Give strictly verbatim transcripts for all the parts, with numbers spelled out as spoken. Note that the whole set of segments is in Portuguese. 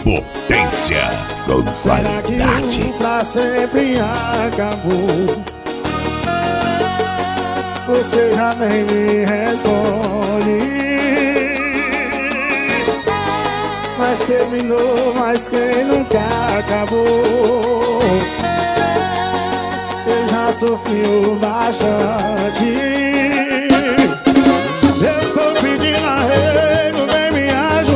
potência. Será que o pra sempre acabou? Você já nem me responde. Mas terminou, mas quem nunca acabou? Eu já sofri o bastante. Eu tô pedindo arrego, vem me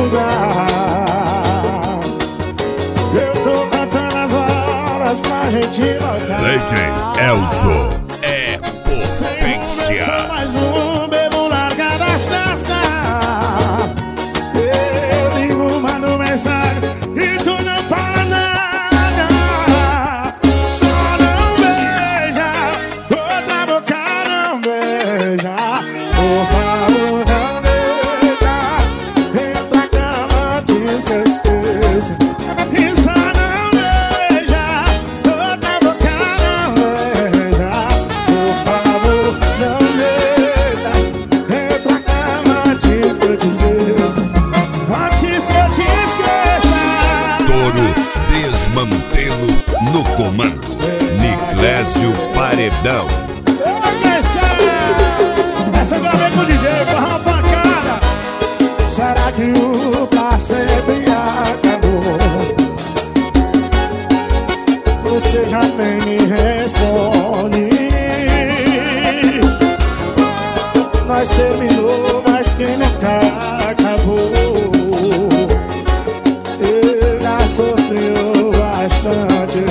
ajudar. Eu tô cantando as horas pra gente voltar. Legend Elzo é potência. Só mais um, bebo larga da estação. Eu ligo, mando mensagem e tu não fala nada. Só não beija, outra boca não beija. Por favor, não beija. Entra na cama, diz que eu esqueço. E só não beija, outra boca não beija. Por favor, não beija. Entra na cama, diz que eu te esqueço. Antes que eu te esqueça. Touro Desmantelo no comando. Niclésio Paredão. Essa, essa gravei com o D J, porra pancada. Será que o pra sempre acabou? Você já nem me responde. Nós terminou, mas quem nunca acabou? Eu já sofreu bastante.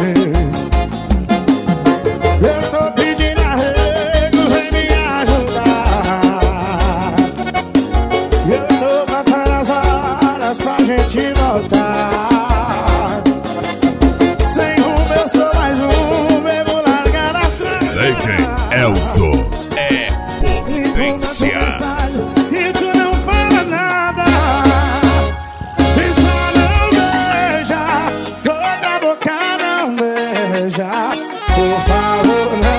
Eu tô pedindo arrego, vem me ajudar. Eu tô matando as horas pra gente voltar. Sem rumo eu sou mais um, bebo largar a chance. Legend Elzo é potência. E tu não fala nada. E só não beija, outra boca não beija. Por favor, não